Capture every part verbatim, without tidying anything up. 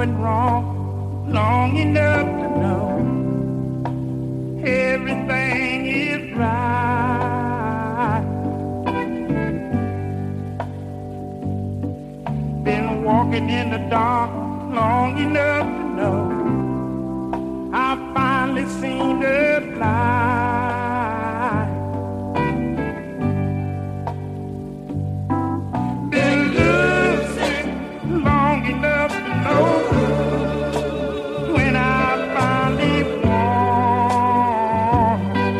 going wrong long enough to know everything is right. Been walking in the dark long enough to know I finally seen the light. Been losing long enough to know when I finally won.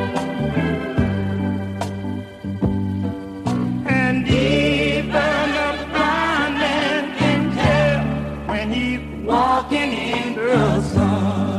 And even a blind man can tell when he's walking in the sun.